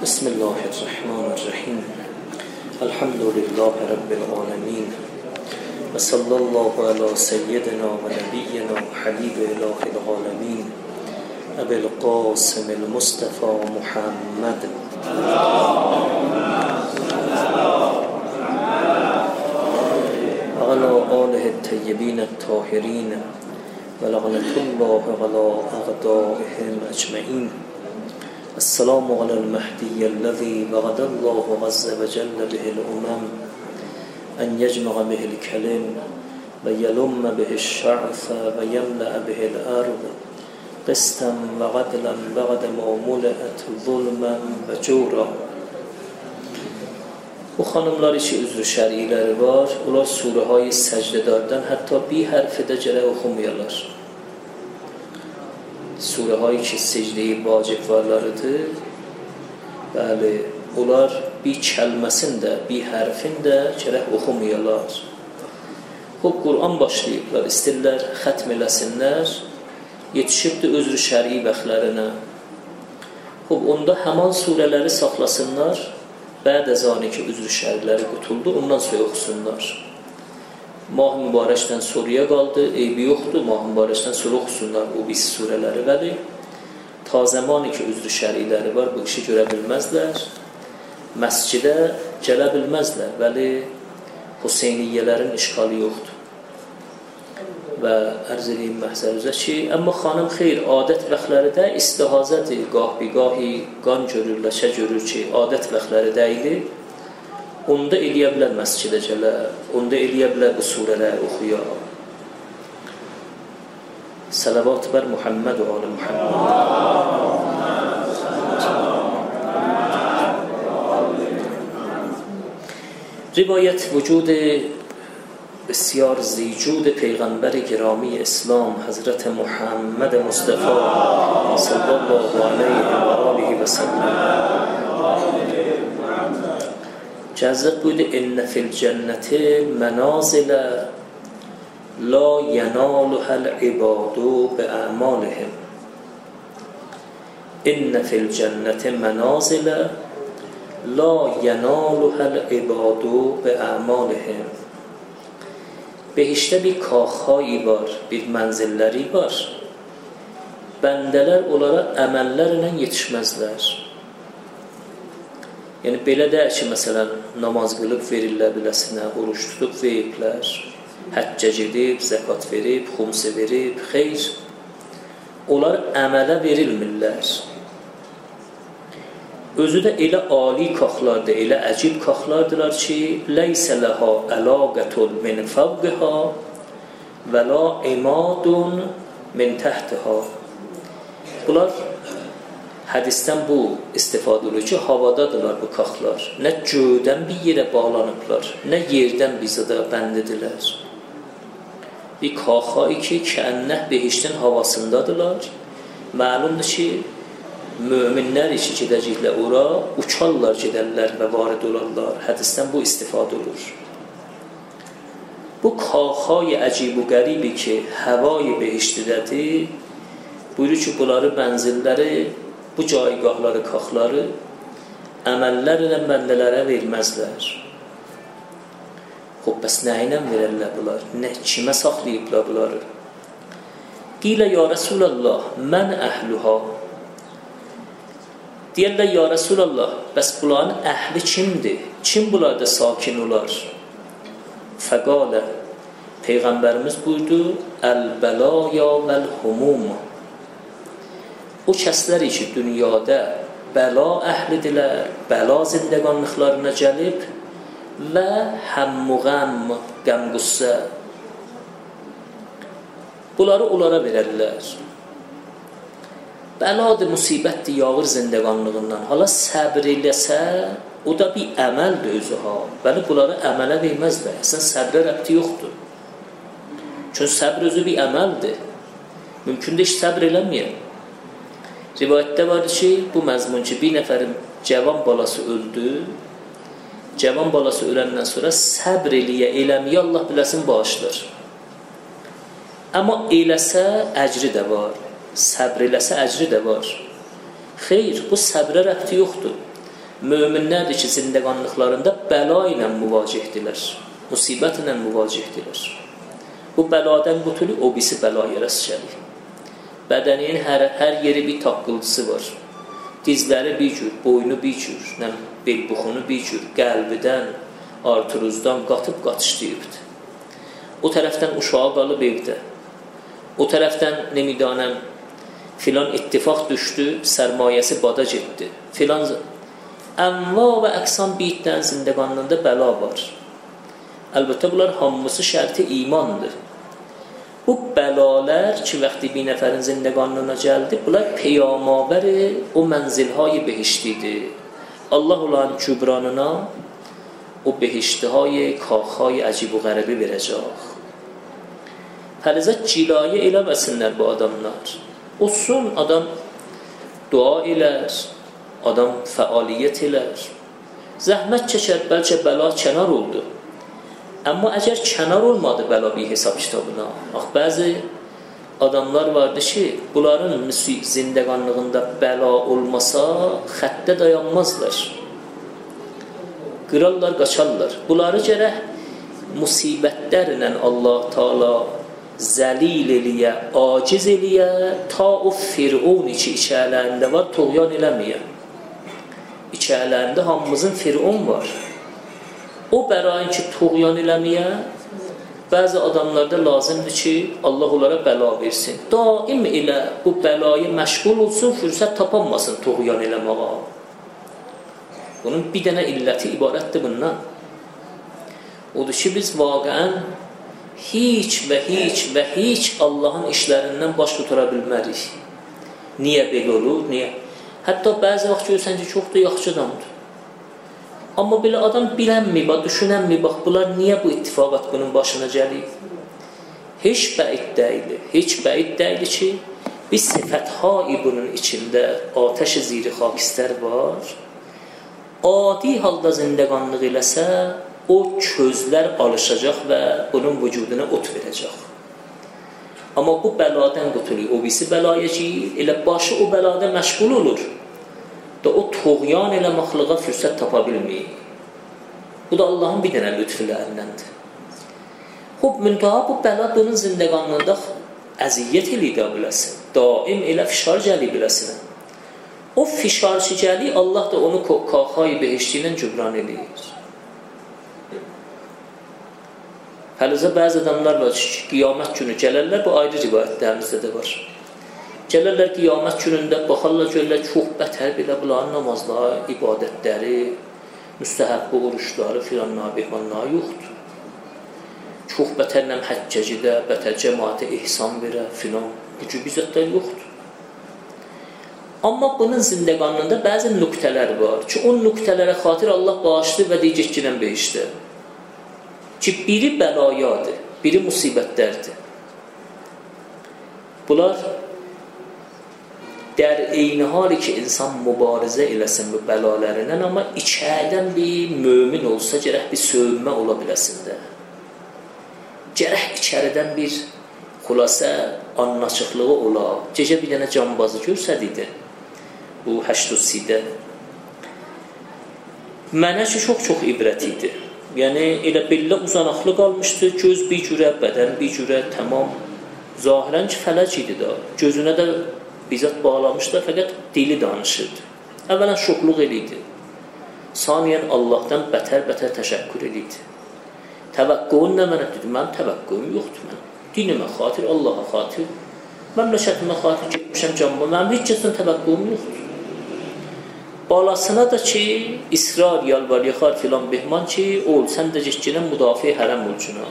بسم الله الرحمن الرحیم الحمد لله رب العالمین و صلی الله علی سیدنا و نبینا حبیب اله العالمین ابی القاسم المصطفى محمد و علی آله الطیبین الطاهرین و لعنة الله علی اعدائهم اجمعین. السلام على المهدي الذي وعد الله عز وجل به الأمم أن يجمع به الكلم ويلم به الشعث ويملأ به الأرض قسطا وعدلا بعد ما ملئت ظلما وجورا. Bu xanımlar için üzrü şər'iləri var. Onlar surəhay səcdədardan hətta bir hərfi də gərək oxumayarlar. Surəhay ki secdeyi vacib varlarıdır. Bəli, onlar bir kəlməsin də, bir hərfin də gərək oxumayarlar. Qur'an başlayıblar, istirlər xətm eləsinlər, yetişibdir özrü şər'i bəxtlərinə. Onda həman surələri saxlasınlar, bəd əzani ki özrü şər'iləri qutuldu, ondan sonra oxusunlar. Mah mübarəkdən soruya qaldı, eybi yoxdur, mah mübarəkdən sonra oxusunlar o biz surələri, vəli ta zamanı ki üzrü şəriləri var, bu işi görə bilməzlər, məscidə gələ bilməzlər, vəli Hüseyniyyələrin işğalı yoxdur. Və ərz edeyim məhzərizə ki, amma xanım xeyr, adət bəxtləri də istihazədir, qah-biqahi qan görür, ləkə görür ki, adət bəxtləri dəyilir. Onda eləyə bilər məscidə gələ, onda eləyə bilər bu surələri oxuya. Salavat bər Muhammed və alə Muhammed. Rivayət vücud بسیار زیجود پیغمبر گرامی اسلام حضرت محمد مصطفی صلی الله علیه و آله و سلم جزق بود ان فی الجنة منازل لا ینالها العباد باعمالهم. ان فی الجنة منازل لا ینالها العباد باعمالهم. Behişdə bir kaxhayı var, bir mənzilləri var. Bəndələr onlara əməllərlə yetişməzlər. Yəni, belə deyək ki, məsələn, namaz qılıb verirlər biləsinə, oruç tutub veriblər, həccə gedib, zəkat verib, xumsi verib, xeyr. Onlar əmələ verilmirlər. Özü də elə ali kaxlardır, elə əcib kaxlardırlar ki, leysə ləhə əlaqətun min fəvqihə və la imadun min təhtihə. Bunlar hədisdən bu istifadə olur ki, havadadırlar bu kaxlar. Nə göydən bir yerə bağlanıblar, nə yerdən bizə də bəndidirlər. Bir kaxayı ki, kənnəh behiştin havasındadırlar. Məlumdur ki, möminlər işi gedəcəklər ora, uçarlar gedərlər və varid olarlar. Hədisdən bu istifadə olur. Bu kaxay əcib və qəribi ki, həvai behiştidədir, buyurur ki, bunları mənzilləri, bu caygahları, kaxları əməllərlə bəndələrə verməzlər. Bəs nə ilə verərlər bunlar? Kimə saxlayıblar bunları? Qilə ya Rasulallah, mən əhluha. Deyərlər, ya Rasulallah, bəs bunların əhli kimdir? Kim bunlarda sakin olar? Fəqalə, Peyğəmbərimiz buyurdu, əl-bəlaya vəl-humum. O kəslər ki, dünyada bəla əhlidirlər, bəla zindəqanlıqlarına gəlib və həmmuğəm, qəmqussə. Bunları onlara verərlər. Bəladır, musibətdir, yağır zindəqanlığından. Hala səbr eləsə, o da bir əməldir özü ha. Bəli, bunları əmələ verməzlər. Əslən, səbrə rəbti yoxdur. Çünki səbr özü bir əməldir. Mümkündür ki, səbr eləməyəm. Rivayətdə vardır ki, bu məzmun ki, bir nəfərin cavan balası öldü. Cavan balası öləndən sonra səbr eləməyə Allah biləsin bağışlar. Amma eləsə, əcri də var. Səbr eləsə əcri də var. Xeyr, bu səbrə rəbti yoxdur. möminlərdir ki, zindəqanlıqlarında bəla ilə müvacihdirlər, musibət ilə müvacihdirlər. Bu bəladan qutulub, o birisi bəlaya rast gəlir. Bədənin hər yeri bir taqqıltısı var. Dizləri bir cür, boynu bir cür, belbuxunu bir cür, qəlbidən, arturuzdan qatıb qatışlayıbdır. O tərəfdən uşağı qalıb evdə. O tərəfdən nemidanəm filan ittifaq düşdü, sərmayəsi bada getdi. Filan əmva və əqsam bitdən zindəqanlığında bəla var. Əlbəttə bunlar hamısı şərti imandır. Bu bəlalar ki, vaxtı bir nəfərin zindəqanlığına gəldi, bunlar peyamabəri o mənzilهای behiştidir. Allah olan kübranına o behiştiهای kağهای عجیب و غریبی verəcək. Fərizət cilayə eləməsinlər bu adamlar. Olsun, adam dua elər, adam fəaliyyət elər, zəhmət çəkər, bəlkə bəla kənar oldu. Amma əgər kənar olmadı bəla bir hesab kitabına, bəzi adamlar vardı ki, bunların zindəqanlığında bəla olmasa, xəttə dayanmazlar. Qırarlar, qaçarlar. Bunları gərək musibətlərlə Allah Taala zəlil eləyə, aciz eləyə, ta o Fir'un içələrində var, tuğyan eləməyə. İçələrində hamımızın Fir'un var. O bərain ki, tuğyan eləməyə, bəzi adamlarda lazımdır ki, Allah onlara bəla versin. Daim elə bu bəlaya məşğul olsun, fürsət tapanmasın tuğyan eləməyə. Bunun bir dənə illəti ibarətdir bundan. Odur ki, biz vaqəən heç və heç Allahın işlərindən baş tutura bilmərik. Niyə belə olur? Niyə? Hətta bəzi vaxt görürsən ki, çox da yaxşı adamdır. Amma belə adam bilənmi, düşünənmi, bax, bunlar niyə bu ittifaqat bunun başına gəlir? Heç bəid deyil ki, bir sifət-hai bunun içində ateş-i ziri xakistər var. Adi halda zindəqanlıq eləsə, o közlər alışacaq və bunun vücuduna ot verəcək. Amma bu bəladan qutulur, o birisi bəlaya gir, elə başı o bəlada məşğul olur. Da o tuğyan eləməklığa fürsət tapa bilməyir. Bu da Allahın bir dənə lütflərindəndir. Müntəha bu bəla bunun zindəqanlığında əziyyət eləyə biləsin. Daim elə fişar gəli biləsin. O fişar ki gəli, Allah da onu kağhay behişti ilə cübran eləyir. Həlizə bəzi adamlar var ki, qiyamət günü gələrlər, bu ayrı rivayətlərimizdə də var. Gələrlər qiyamət günündə, baxarlar, görürlər, çox bətər belə bunların namazları, ibadətləri, müstəhəbbə oruçları, filanlar, behmanlar yoxdur. Çox bətərlə həccəcidə, bətər cəmaətə ihsan verə, filan, bu cür bizzətlər yoxdur. Amma bunun zindəqanlığında bəzi nüqtələr var ki, o nüqtələrə xatir Allah bağışlayır və deyəcək ki, behişdə. Ki, biri bəlayadır, biri musibətlərdir. Bunlar dər eyni hali ki, insan mübarizə eləsin bu bəlalarından, amma içədən bir mömin olsa, gərək bir sövünmə ola biləsində. Gərək içəridən bir xülasə anlaşıqlığı ola. Gecə bir dənə cambazı görsədiydi, bu 8-sidə. Mənə ki, çox ibrət idi. Yəni, elə bellə uzanaqlı qalmışdı, göz bir cürə, bədən bir cürə, tamam. Zahirən ki, fələc idi da, gözünə də bizzat bağlamışlar, fəqət dili danışırdı. Əvvələn şoqluq eləydi. Saniyən Allahdan bətər təşəkkür eləydi. Təvəqqüün nə mənə dedi? Mənim təvəqqüüm yoxdur. Mən dinimə xatir, Allaha xatir, məmləkətimə xatir getmişəm canıma. Mənim heç kəsdən təvəqqüüm yoxdur. Balasına da ki, israr, yalvar, yaxar filan behman ki, ol, sən də getginən müdafiə hərəm olcuna.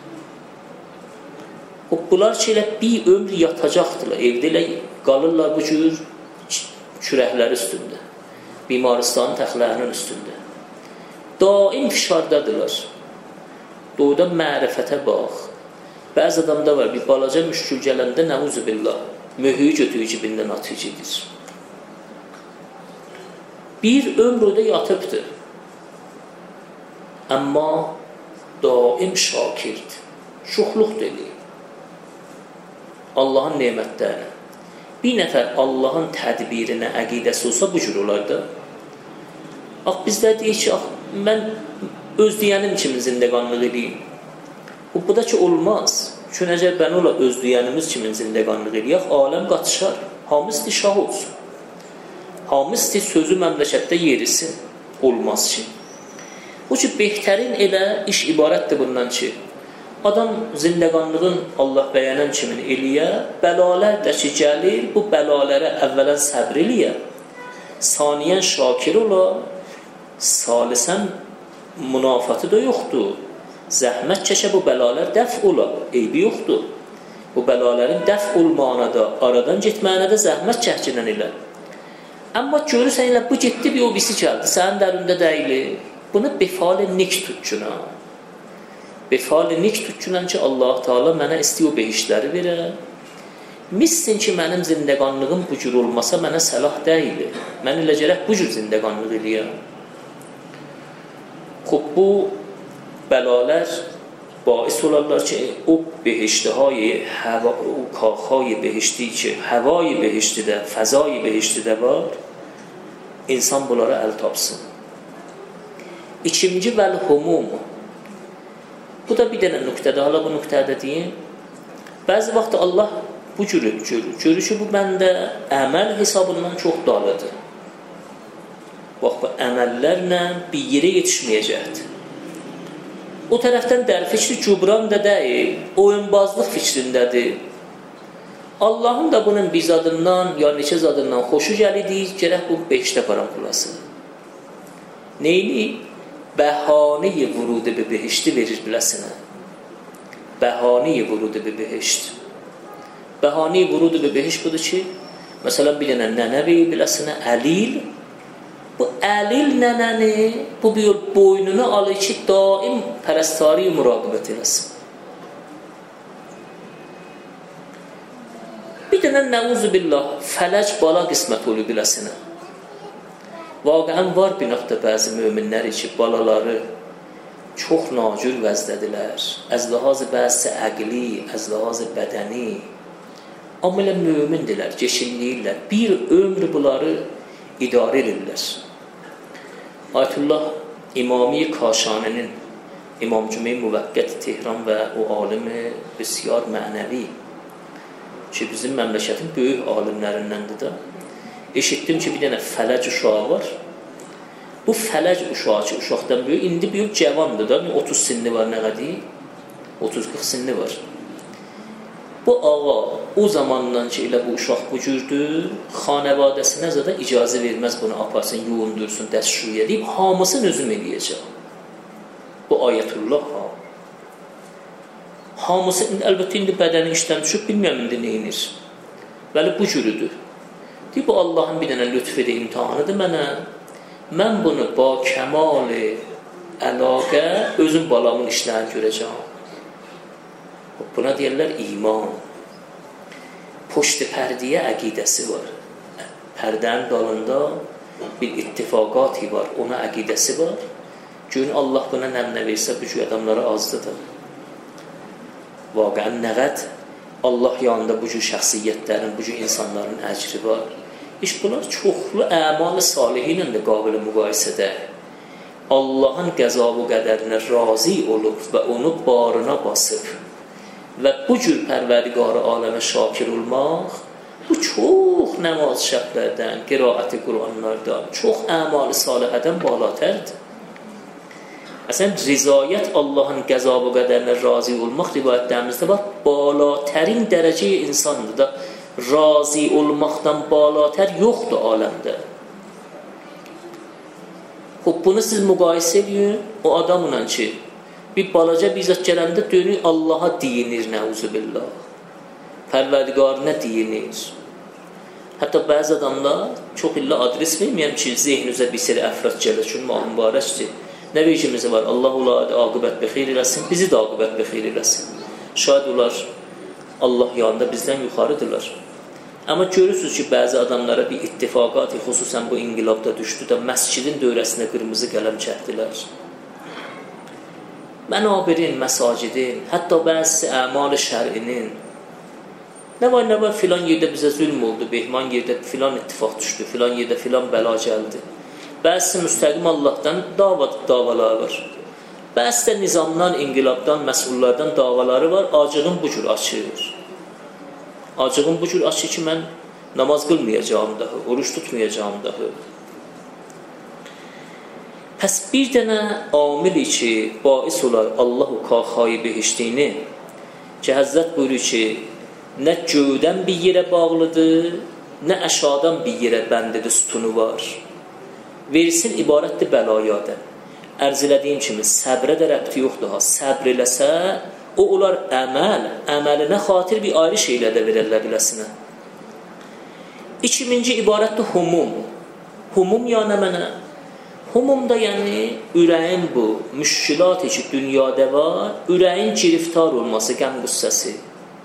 Bunlar ki, elə bir ömr yatacaqdırlar, evdə elə qalırlar bu cür kürəkləri üstündə, bimaristanın təxlərinin üstündə. Daim fişardadırlar. Doğuda mərifətə bax. Bəzi adamda var, bir balaca müşkül gələndə nəuzu billah, mühüyü götüyü cibindən atıq edir. Bir ömr orada yatıbdır. Amma daim şakirdir. Şuxluq deyil. Allahın nemətlərinə. Bir nəfər Allahın tədbirinə əqidəsi olsa bu cür olar da. bizdə deyir ki, mən öz deyənim kimi zindəqanlıq edeyim. Bu da ki, olmaz. Çünki əgər mən ola öz deyənimiz kimi zindəqanlıq edəyək, aləm qatışar. Hamısı şah olsun. Hamısı sözü məmləkətdə yerisin. Olmaz ki. Bu ki, behtərin elə iş ibarətdir bundan ki, adam zindəqanlığın Allah bəyənən kimin eləyə, bəlalər də ki, gəlir, bu bəlalərə əvvələn səbr eləyə, saniyən şakir ola, salisən münafatı da yoxdur. Zəhmət çəkə bu bəlalər dəf ola, eybi yoxdur. Bu bələlərin dəf olmağına da, aradan getməyinə də zəhmət çəkilən elə. Amma görürsən elə bu getdi, bir o birisi gəldi, sənin dərində deyilir. Bunu befal nik tutcuna. Befal nik tutcunan ki, Allah Teala mənə istəyə o behişləri verə. Missin ki, mənim zindəqanlığım bu cür olmasa mənə səlah deyil. Mən elə gərək bu cür zindəqanlıq eləyəm. Xub, bu bəlalər باعث olarlar ki, o behiştiهای o kağهای behişti ki, havayı behiştidə, fəzayı behiştidə var, insan bunlara əl tapsın. İkinci vəl-humum. Bu da bir dənə nöqtədir. Hala bu nöqtədə deyim. Bəzi vaxt Allah bu cürü görür ki, bu məndə əməl hesabından çox dalıdır. Bax, bu əməllərlə bir yerə yetişməyəcəkdir. O tərəfdən dərfişli cübran da deyil, oyunbazlıq fikrindədir. Allahın da bunun bir zadından, ya neçə zadından xoşu gəlidir, gərək bu beşdə parampulası. Neyini? Bəhanə-i vurudu bi behişti verir biləsinə. Bəhanə-i vurudu bi behişt. Bəhanə-i vurudu bi behişt budur ki, məsələn, bir dənə nənə verir biləsinə, əlil. Bu əlil nənəni, bu bir boynunu alır ki, daim pərəstari müraqibət eləsin. Bir dənə nəuzu billah, fələc bala qismət olur biləsinə. Vaqəən var bir nöqtə bəzi möminləri ki, balaları çox nacür vəzdədilər. Əzlahazı bəzisi əqli, əzlahazı bədəni. Amma elə mömindirlər, geçinliyirlər. Bir ömrü bunları idarə edirlər. Ayətullah İmami Kaşaninin İmam Cümey Müvəqqət Tehran və o alimi bəsiyar mənəvi ki, bizim məmləkətin böyük alimlərindəndir də. Eşitdim ki, bir dənə fələc uşağı var. Bu fələc uşağı ki, uşaqdan böyük, indi böyük cavandır da, 30 sinni var, nə qədər? 30-40 sinni var. Bu ağa o zamandan ki, elə bu uşaq bu cürdür, xanəvadəsinə zədə icazə verməz bunu aparsın, yoğundursun, dəstşuyə deyib, hamısını özüm eləyəcək. Bu ayətullah ha. Hamısı, əlbəttə, indi bədəni işdən düşüb, bilməyəm indi neyinir. Bəli, bu cürüdür. Deyib, bu Allahın bir dənə lütf edə imtihanıdır mənə. Mən bunu ba kəmal-i əlaqə özüm balamın işlərini görəcəm. Buna deyirlər iman. Poşt-i pərdiyə əqidəsi var. Pərdənin dalında bir ittifaqatı var, ona əqidəsi var. Gün Allah buna nəmnə versə, bu cür adamlara azdır. Vaqəən nəqəd Allah yanında bu cür şəxsiyyətlərin, bu cür insanların əcri var. Bunlar çoxlu əmal-ı salihi ilə də qabil müqayisədə. Allahın qəza və qədərinə razı olub və onu barına basıb və bu cür pərvərdigarı aləmə şakir olmaq, bu çox nəmaz şəblərdən, qiraəti Qur'anlardan, çox əmal-ı salihədən balatərdir. Əslən, rizayət Allahın qəza və qədərinə razı olmaq rivayətlərimizdə var, balatərin dərəcəyə insandır da, razı olmaqdan balatər yoxdur aləmdə. Bunu siz müqayisə edin o adamla ki, bir balaca bir zət gələndə dönür Allaha deyinir, nəuzubillah. Pərverdigarına deyinir. Hətta bəzi adamlar çox illə adres verməyəm ki, zehnüzə bir seri əfrad gəlir, çünki mübarəkdir. Nə vecimiz var? Allah olar aqibət bixeyr eləsin, bizi də aqibət bixeyr eləsin. Şayad olar Allah yanında bizdən yuxarıdırlar. Amma görürsünüz ki, bəzi adamlara bir ittifaqat, xüsusən bu inqilabda düşdü də məscidin dövrəsinə qırmızı qələm çəkdilər. Mənabirin, məsacidin, hətta bəzi əmal-ı şər'inin nə var, filan yerdə bizə zülm oldu, behman yerdə filan ittifaq düşdü, filan yerdə filan bəla gəldi. Bəzisi müstəqim Allahdan davaları var. Bəzisi də nizamdan, inqilabdan, məsullardan davaları var. Acığım bu cür açır. Acığım bu cür açır ki, mən namaz qılmayacağım daha, oruç tutmayacağım daha. Pəs bir dənə amili ki, bais olar Allah-u Kaxayı behişdiyini ki, Həzrət buyurur ki, nə göydən bir yerə bağlıdır, nə əşadan bir yerə bəndidir, sütunu var. Versin ibarətdir bəlayadan. Ərz elədiyim kimi, səbrə də rəbti yoxdur ha. Səbr eləsə, o olar əməl, əməlinə xatir bir ayrı şeylə də verərlər biləsinə. İkinci ibarətdir humum. Humum yəni mənə? Humumda yəni ürəyin bu müşkilat ki, dünyada var, ürəyin giriftar olması, qəm qüssəsi.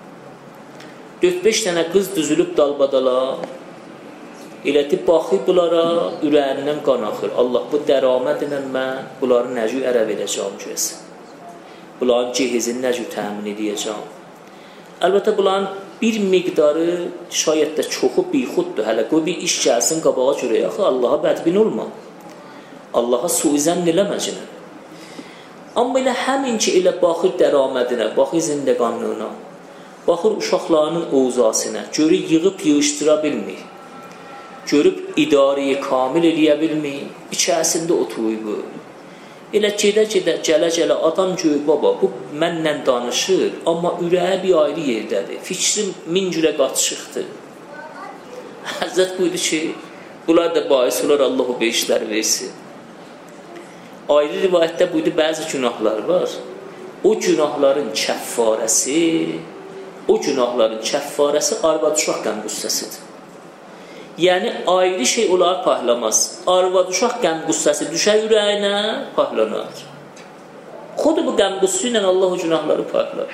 4-5 dənə qız düzülüb dalbadala, elədi baxıb bunlara, ürəyindən qan axır. Allah bu dəramədinə mən bunları nəcü ərə verəcəm görəsin. Bunların cehizini nəcü təmin edəcəm. Əlbəttə bunların bir miqdarı şayət də çoxu bixuddur. Hələ qoy bir iş gəlsin qabağa görə. Yaxı Allaha bədbin olma. Allaha suizən eləməcinə. Amma elə həmin ki, elə baxır dəramədinə, baxır zindəqanlığına, baxır uşaqlarının oğuzasına, görür yığıb yığışdıra bilmir. Görüb idarəyi kamil eləyə bilmir, içərisində oturuyub. Elə gedə-gedə, gələ-gələ adam görür, baba, bu mənlə danışır, amma ürəyə bir ayrı yerdədir. Fikrim min cürə qatışıqdır. Həzrət buyurdu ki, bunlar da bais olar, Allah o beşləri versin. Ayrı rivayətdə buyurdu, bəzi günahlar var. O günahların kəffarəsi arvad-uşaq qəm qüssəsidir. Yəni, ayrı şey olar pahlamaz. Arvad-uşaq qəm qüssəsi düşər ürəyinə, pahlanar. Xudu bu qəm qüssü ilə Allah o günahları pahlar.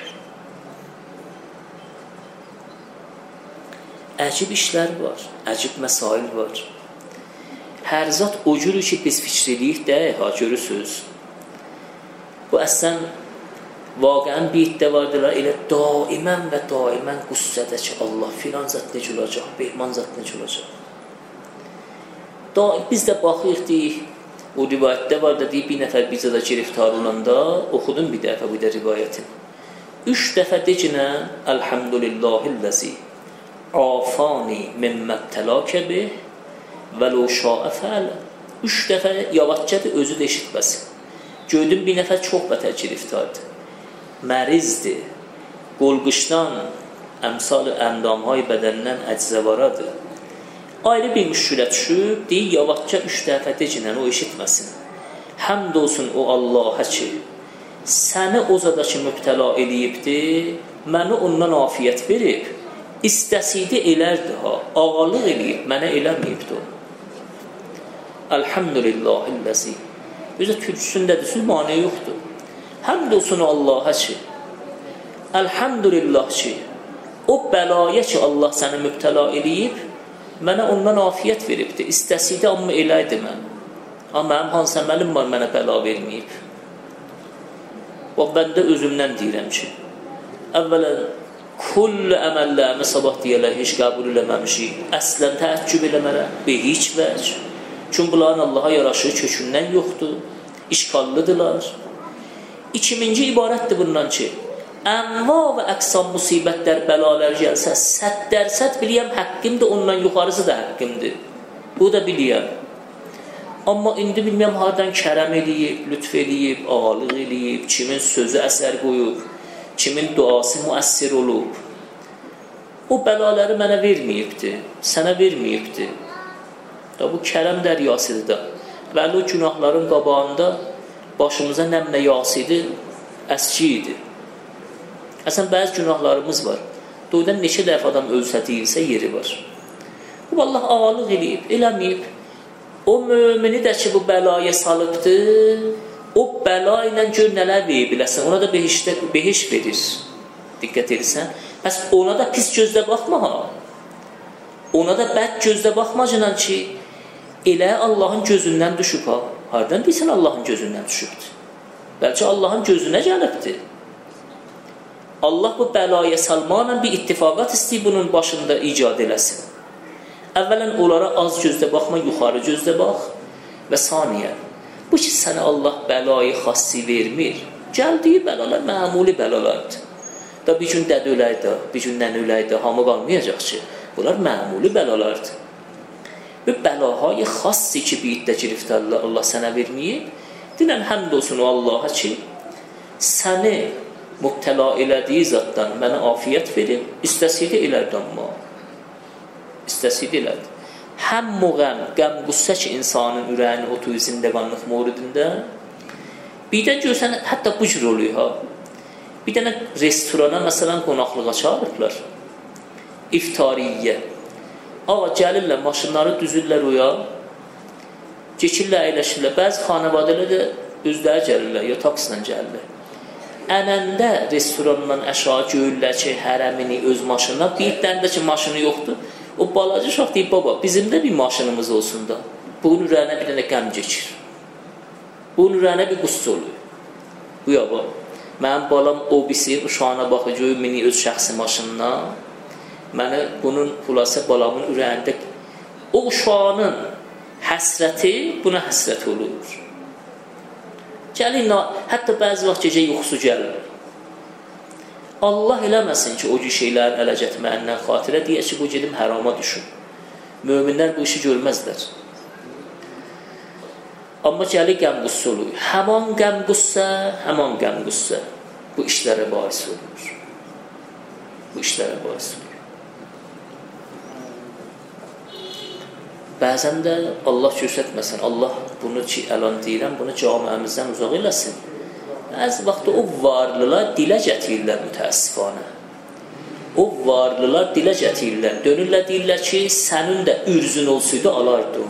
Əcib işlər var, əcib məsail var. Hər zat o cürü ki, biz fikr ediyik də, ha, görürsünüz. Bu əslən, vaqəən bir iddə vardılar, elə daimən və daimən qüssədə ki, Allah filan zat necə olacaq, behman zat necə olacaq. Biz də baxıyıq deyik, o rivayətdə var da deyik, bir nəfər bizə də giriftar olanda, oxudum bir dəfə bu da rivayətin. 3 dəfə decinə, Elhamdülillahilləzi, afani mimməbtələkə bih, və lo şaə fəələ. 3 dəfə yavaşcadır, özü də eşitməsin. Gördüm bir nəfər çox bətər giriftardır. Mərizdir, qolqışdan, əmsal-ı əndamhay bədəndən əczəvaradır. Ayrı bir müşkülə düşüb, deyil, yavaşca 3 dəfə decinən o eşitməsin. Həmd olsun o Allah'a ki, səni o zadakı mübtəla eləyibdir, məni ondan afiyyət verib, istəsidi elərdi ha, ağalıq eləyib, mənə eləməyibdir o. Elhamdülillahilləzi. Özə türküsündədir, sülmanə yoxdur. Həmd olsun Allah'a ki, elhamdülillah ki, o bəlaya ki, Allah səni mübtəla eləyib, mənə ondan afiyyət veribdir. İstəsidi, amma eləydi mən. Amma mənim hansı əməlim var, mənə bəla verməyib. Və mən də özümdən deyirəm ki, əvvələn, kullu əməllərini sabah deyələr, heç qəbul eləməmişik. Əslən təəccüb eləmərəm, heç vəc. Çünki bunların Allaha yaraşığı kökündən yoxdur, işqallıdırlar. İkinci ibarətdir bundan ki, ənva və əqsam musibətlər, bəlalar gəlsə, 100% biliyəm, həqqimdir, ondan yuxarısı da həqqimdir. Bu da biliyəm. Amma indi bilməyəm, hardan kərəm eləyib, lütf eləyib, ağalıq eləyib, kimin sözü əsər qoyub, kimin duası müəssir olub. O bəlaları mənə verməyibdir, sənə verməyibdir. Da bu kərəm dəryasıdır da. Vəli o günahların qabağında başımıza nəmlə yasidir, əski idi. Əsən, bəzi günahlarımız var. Doğrudan neçə dəfə adam ölsə deyilsə yeri var. Bu, Allah ağalıq eləyib, eləməyib. O mümini də ki, bu bəlaya salıbdır, o bəla ilə gör nələr verib biləsən, ona da behiş verir. Diqqət edirsən. Bəs ona da pis gözlə baxma ha. Ona da bəd gözlə baxmacınan ki, elə Allahın gözündən düşüb ha. Hardan deyirsən Allahın gözündən düşübdür? Bəlkə Allahın gözünə gəlibdir. Allah bu bəlaya salmanla bir ittifaqat istəyib bunun başında icad eləsin. Əvvələn onlara az gözlə baxma, yuxarı gözlə bax. Və saniyə, bu ki, sənə Allah bəlayı xassi vermir, gəldiyi bəlalar məmuli bəlalardır. Da bir gün dədə öləydi, bir gün nənə öləydi, hamı qalmayacaq ki, bunlar məmuli bəlalardır. Bu bəlahay xassi ki, biyiddə giriftarlar Allah sənə verməyib, dinən həmd olsun o Allaha ki, səni mübtəla elədiyi zatdan mənə afiyyət verib, istəsiydi elədi amma. İstəsiydi elədi. Həm qəm, qüssə ki, insanın ürəyini otuyu zindəqanlıq mövridində, birdən görsən, hətta bu cür oluyor ha. Bir dənə restorana, məsələn, qonaqlığa çağırıblar. İftariyyə. Ağa, gəlirlər, maşınları düzürlər oya, keçirlər, əyləşirlər. Bəzi xanəvadələr də özləri gəlirlər, ya taksla gəlirlər. Ənəndə restorandan əşağı görürlər ki, hərəmini öz maşınına, bir dəndə ki, maşını yoxdur. O balaca uşaq deyib, baba, bizim də bir maşınımız olsun da. Bunun ürəyinə bir dənə qəm keçir. Bunun ürəyinə bir qüssə olur. Bu ya, baba. Mənim balam o bilsin, uşağına baxır, görür, mini öz şəxsi maşınına. Mənə bunun xülasə balamın ürəyində o uşağının həsrəti buna həsrət olur. Gəlin, hətta bəzi vaxt gecə yuxusu gəlir. Allah eləməsin ki, o cür şeylərin ələ getməyindən xatirə deyə ki, bu gedim hərama düşün. Möminlər bu işi görməzlər. Amma gəli qəm-qüssə olur. Həman qəm-qüssə bu işlərə bahis olur. Bu işlərə bahis olur. Bəzən də Allah göstərməsin, Allah bunu ki, əlan deyirəm, bunu camiəmizdən uzaq eləsin. Bəzi vaxtda o varlılar dilə gətirirlər mütəəssifanə. O varlılar dilə gətirirlər. Dönürlər, deyirlər ki, sənin də ürzün olsaydı alardın.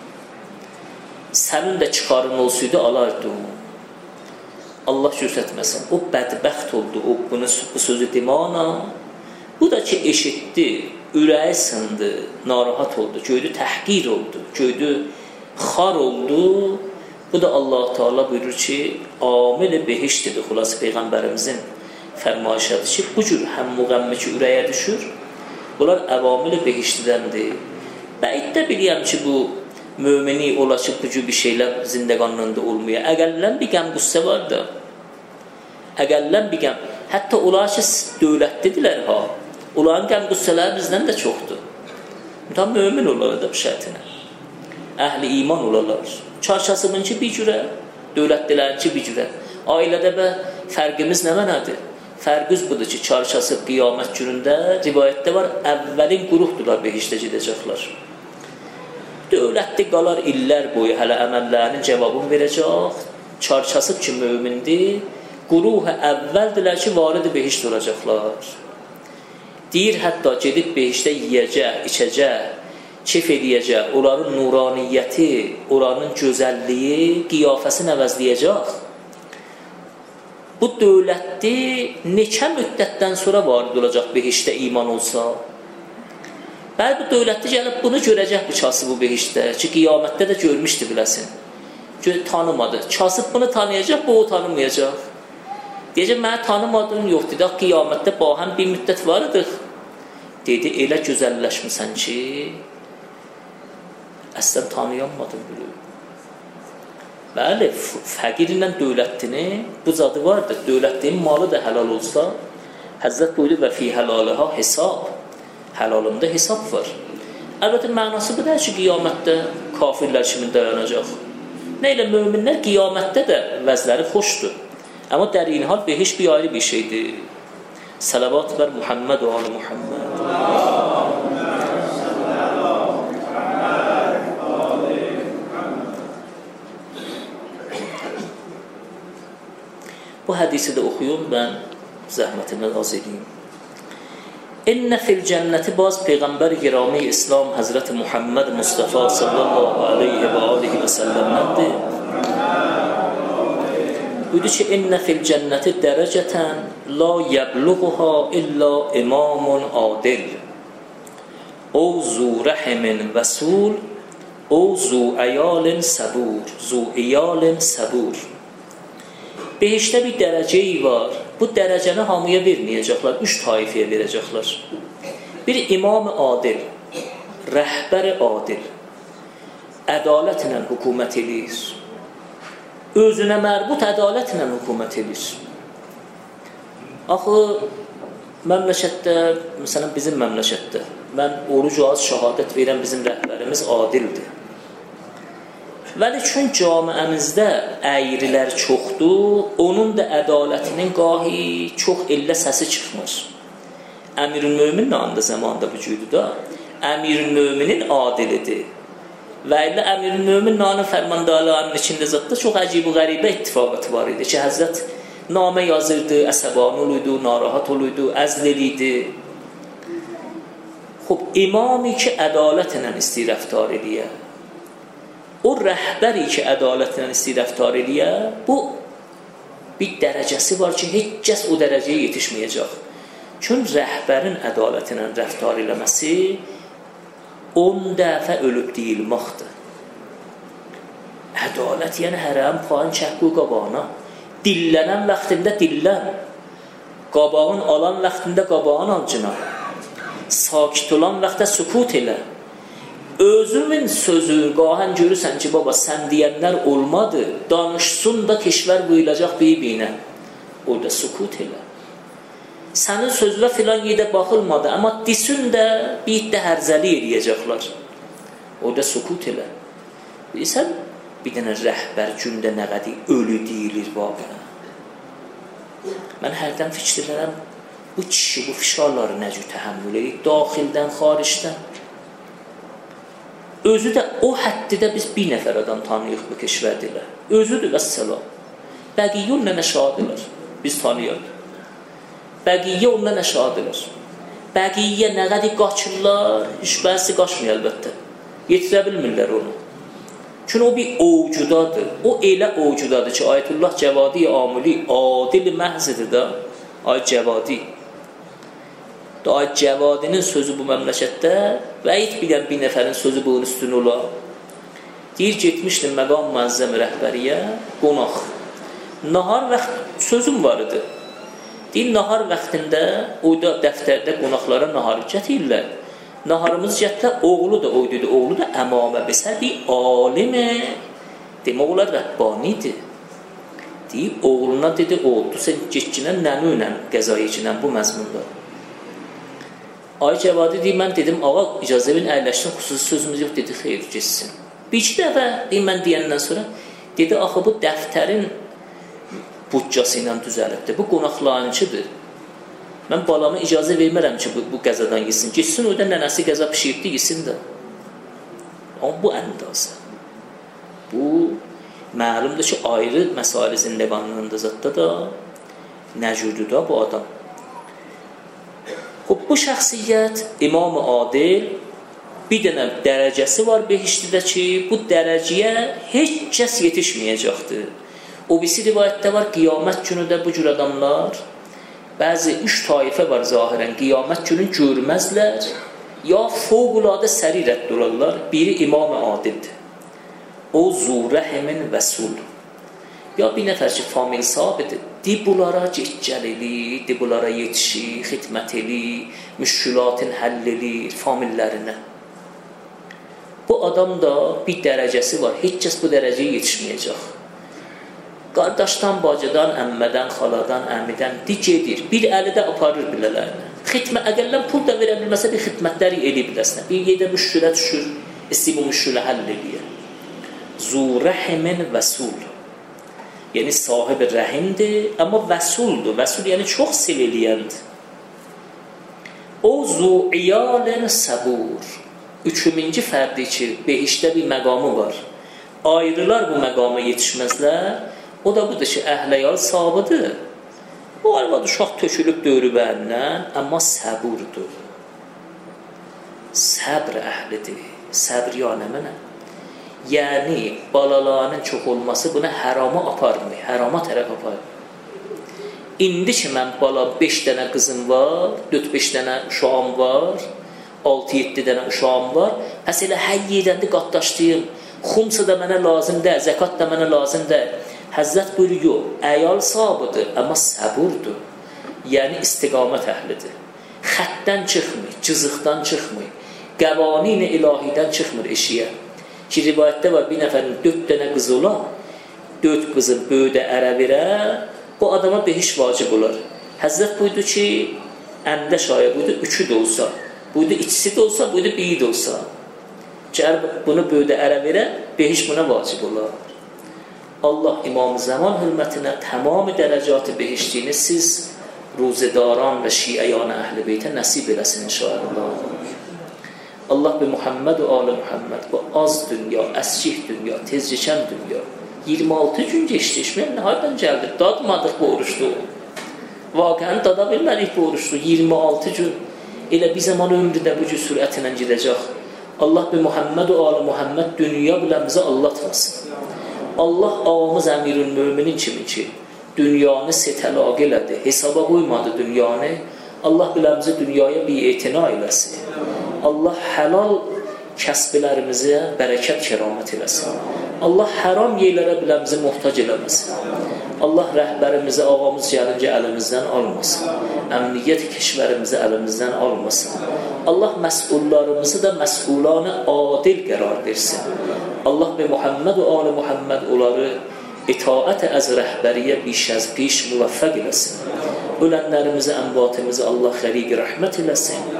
Sənin də çıxarın olsaydı alardın. Allah göstərməsin. O bədbəxt oldu, o bu sözü demana. Bu da ki, eşitdi, ürəyi sındı, narahat oldu, göydü təhqir oldu, göydü xar oldu. Bu da Allah Teala buyurur ki, amil-i behiştidir. Xulası Peyğəmbərimizin fərmayişədir ki, bu cür həmmuğəmmi ki, ürəyə düşür, bunlar əvamil-i behiştidəndir. Bəyiddə biliyəm ki, bu mümini ola ki, bu cür bir şeylər zindəqanlığında olmuyor. Əqəllən bir qəm-qüssə var da. Əqəllən bir qəm. Hətta olar ki, dövlətlidirlər ha. Onların qəm-qüssələri bizdən də çoxdur. Tam mümin olarlar da bu şərtinə. Əhli iman olarlar. Çarşasımınki bir cürə, dövlətlilərinki bir cürə. Ailədə fərqimiz nə mənədir? Fərqiz budur ki, çarşası qiyamət günündə rivayətdə var, əvvəlin quruqdurlar, behişdə gedəcəklər. Dövlətli qalar illər boyu hələ əməllərinin cavabını verəcək. Çarşası ki, mömindir, quruq əvvəldilər ki, varidi behişd olacaqlar. Deyir, hətta gedib behişdə yiyəcək, içəcək, kef edəcək, onların nuraniyyəti, onların gözəlliyi, qiyafəsini əvəzləyəcək. Bu dövlətli neçə müddətdən sonra varid olacaq behişdə iman olsa? Bəli, bu dövlətli gəlib bunu görəcək bu kasıb bu behişdə ki, qiyamətdə də görmüşdü biləsin. Tanımadı. Kasıb bunu tanıyacaq, bu o tanımayacaq. Deyəcək, mənə tanımadığın yoxdur, da qiyamətdə bahəm bir müddət varıdıq. Dedi, elə gözəlləşmirsən ki, əslən tanıyanmadın bunu. Bəli, fəqirlə dövlətlini bu zadı vardır. Dövlətlinin malı da həlal olsa, Həzrət buyurdu və fi həlaliha hesab. Həlalında hesab var. Əlbəttə, mənası bu da ki, qiyamətdə kafirlər kimi dayanacaq. Nə ilə möminlər qiyamətdə də vəzləri xoşdur. Amma dərin hal behiş bir ayrı bir şeydir. Salavat ver Muhammed və ali Muhammed. Bu hədisi də oxuyun, mən zəhmətimdən az edeyim. İnnə fil cənnəti baz Peyğəmbər girami İslam Həzrəti Muhammed Mustafa sallallahu aleyhi və alihi və səlləməndir. Buyurdu ki, innə fil cənnəti dərəcətən la yəbluğuha illa imamun adil. O zu rəhimin vəsul, o zu əyalin səbur, zu əyalin səbur. Behişdə bir dərəcəyi var. Bu dərəcəni hamıya verməyəcəklər, 3 taifəyə verəcəklər. Bir imam-ı adil, rəhbər-i adil. ədalətlə hökumət edir. Özünə mərbut ədalətlə hökumət edir. Axı, məmləkətdə, məsələn, bizim məmləkətdə, mən oruc az şəhadət verən bizim rəhbərimiz adildir. Vəli çün camiəmizdə əyrilər çoxdur, onun da ədalətinin qahi çox illə səsi çıxmır. Əmir-ül-Mömin anda zamanda vücudu da, Əmir-ül-Möminin adilidir. Və ilə Əmir-ül-Mömin nanın fərmandarlarının içində zətdə çox əcib və qəribə ittifaqatı var idi ki, Həzrət namə yazırdı, əsəban oluydu, narahat oluydu, əzl eliydi. Xub, imami ki, ədalətlə istəyir rəftar eləyə, o rəhbəri ki, ədalətlə istəyir rəftar eləyə, bu bir dərəcəsi var ki, heç kəs o dərəcəyə yetişməyəcək. Çünki rəhbərin ədalətlə rəftar eləməsi 10 dəfə ölüb deyilməkdir. Ədalət yəni hərəm payın çəkqu qabağına. Dillənən vaxtında dillən. Qabağın alan vaxtında qabağın alcına. Sakit olan vaxtda sükut elə. Özümün sözü qahən görürsən ki, baba, sən deyənlər olmadı. Danışsın da keşvər buyulacaq bir-birinə. Orada sükut elə. Sənin sözlə filan yerdə baxılmadı, amma disin də bir də hərzəli eləyəcəklər. Orada sükut elə. Bilirsən, bir dənə rəhbər gündə nə qədər ölü deyilir babına. Mən hərdən fikirlərəm, bu kişi bu fişarları necə təhəmmül edir, daxildən, xaricdən. Özü də o həddidə biz bir nəfər adam tanıyıq bu keşvərdilə. Özüdür və səlam. Bəqiyyə onunla nəşadılar. Biz tanıyıq. Bəqiyyə onunla nəşadılar. Bəqiyyə nə qədər qaçırlar, heç bəzi qaçmıyor əlbəttə. Yetirə bilmirlər onu. Çünki o bir ovcudadır. O elə ovcudadır ki, Ayətullah Cəvadi Amili adil məhzidir da. Ayət Cəvadi. Ayət Cəvadinin sözü bu məmləkətdə və heç bilən bir nəfərin sözü bunun üstünü olar. Deyir, getmişdim məqam müəzzəm rəhbəriyə, qonaq. Nahar vaxt sözüm var idi. Deyir, nahar vaxtında oyda dəftərdə qonaqlara nahar gətirlər. Naharımız gətlə, oğlu da oydu, oğlu da əmamə besə, deyir, alimə, demək olar Rəbbanidir. Deyir, oğluna dedi, oldu, sən getkinən nənə qəzayəcinən bu məzmunda. Ay Cəvadi deyir, mən dedim, ağa, icazə verin, əyləşsin, xüsusi sözümüz yox, dedi, xeyr, geçsin. Bir-iki dəfə, deyir, mən deyəndən sonra, dedi, axı, bu dəftərin budcası ilə düzəlibdir, bu qonaqlarıncıdır. Mən balama icazə vermərəm ki, bu qəzadan yesin. Geçsin, orada nənəsi qəza pişiribdi, yesin də. Amma bu əndazə. Bu, məlumdur ki, ayrı məsail zindəqanlığında zətdə da nəcürdür da bu adam. Bu şəxsiyyət İmam-ı Adil bir dənə dərəcəsi var behiştidə ki, bu dərəcəyə heç kəs yetişməyəcəkdir. O birisi rivayətdə var, qiyamət günü də bu cür adamlar, bəzi 3 taifə var zahirən, qiyamət günü görməzlər, ya fövqüladə səri rədd olarlar, biri İmam-ı Adildir. O zurəhimin vəsul. Ya bir nəfər ki, famil sahibidir, di bunlara getgəl elir, di bunlara yetişir, xidmət elir, müşkülatın həll elir, famillərinə. Bu adam da bir dərəcəsi var, heç kəs bu dərəcəyə yetişməyəcək. Qardaşdan, bacıdan, əmmədən, xaladan, əmidən gedir. Bir əli də aparır bilələrinə. Xidmə, əgərlən pul da verə bilməsə bir xidmətləri eləyib biləsinə. Bir yerdə müşkülə düşür, istəyib bu müşkülə həll eləyir. Zurəhimin vəsul. Yəni sahibi rəhimdir, amma vəsuldur. Vəsul yəni çox sil eləyəndir. O zu'iyalən səbur. Üçüncü fərdi ki, behişdə bir məqamı var. Ayrılar bu məqama yetişməzlər. O da budur ki, əhləyal sabıdır. O arvad uşaq tökülüb dörübəndən, amma səburdur. Səbr əhlidir. Səbr yəni mənə. Yəni, balalarının çox olması buna hərama aparmır, hərama tərəf aparmır. İndi ki, mən bala 5 dənə qızım var, 4-5 dənə uşağım var, 6-7 dənə uşağım var, pəs elə hər yerdən də qatdaşlayım, xumsa da mənə lazımdır, zəkat da mənə lazımdır. Həzrət buyuruyor, əyal sahibidir, amma səburdur. Yəni, istiqamət əhlidir. Xətdən çıxmır, cızıqdan çıxmır, qəvanin-i ilahidən çıxmır eşiyə. ki rivayətdə var, bir nəfərin 4 dənə qızı olan, 4 qızın böyüdə ərə verə, bu adama behiş vacib olar. Həzrət buydu ki, əndə şayə buydu, 3'ü də olsa, buydu ikisi də olsa, buydu biri də olsa. Ki, bunu böyüdə ərə verə, behiş buna vacib olar. Allah İmam-ı Zaman hürmətinə tamamı dərəcatı behişdiyini siz ruzedaran və şiəyan əhl-i beytə nəsib eləsin inşallah. Allah bi Muhammed və ali Muhammed bu az dünya, əscih dünya, tezcəkən dünya 26 gün geçdi, işməyəm nəhaydən gəldi, dadmadıq bu oruçlu. Vaqəən dada bilmədik bu oruçlu, 26 gün elə bir zaman ömrüdə bu cür sürətinə gidəcək. Allah bi Muhammed və ali Muhammed dünya biləmizə allatmasın. Allah ağamız əmirül müminin kimi ki, dünyanı setəlaq elədi, hesaba qoymadı dünyanı, Allah biləmizə dünyaya bir etina eləsin. Allah helal kəsblərimizə bərəkət kəramət eləsin. Allah haram yerlərə biləmizə muhtac eləməsin. Allah rəhbərimizi, ağamız gəlincə əlimizdən almasın. Əmniyyət keşvərimizi əlimizdən almasın. Allah məsullarımızı da məsulanı adil qərar versin. Allah və Muhammed və ali Muhammed onları itaət əz rəhbəriyə biş əz piş müvəffəq eləsin. Ölənlərimizi, əmvatimizi Allah xəriq rəhmət eləsin.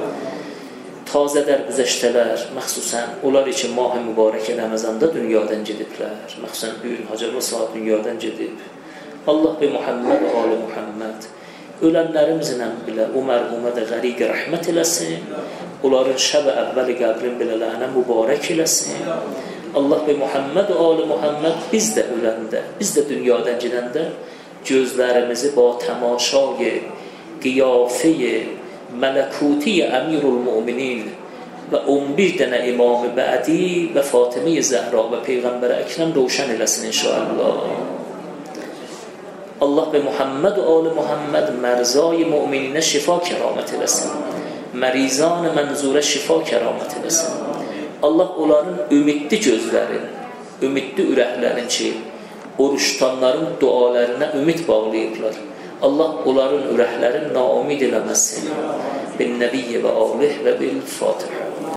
Tazə dərgüzəştələr, məxsusən onlar üçün mah-ı mübarək Ramazanda dünyadan gediblər. Məxsusən bu gün Hacı Saad dünyadan gedib. Allah və Muhammed və ali Muhammed ölənlərimizlə bilə o mərhumə də qəriq rəhmət eləsin. Onların şəb-i əvvəli qəbrin bilələnə mübarək eləsin. Allah və Muhammed və ali Muhammed biz də öləndə, biz də dünyadan gedəndə gözlərimizi ba təmaşayı, qiyafəyi, mələkuti əmirul müminin və 11 dənə imam-ı bədi və Fatimə-i Zəhra və Peyğəmbər Əkrəm roşən eləsin inşallah. Allah və Muhammed və ali Muhammed mərzai mümininə şifa kəramət eləsin. Mərizan mənzurə şifa kəramət eləsin. Allah onların ümidli gözlərin, ümidli ürəklərin ki, oruç tutanların dualarına ümid bağlayıblar. Allah onların ürəklərin naumid eləməsin. Bin Nəbiyyə və alih və bil Fatihə.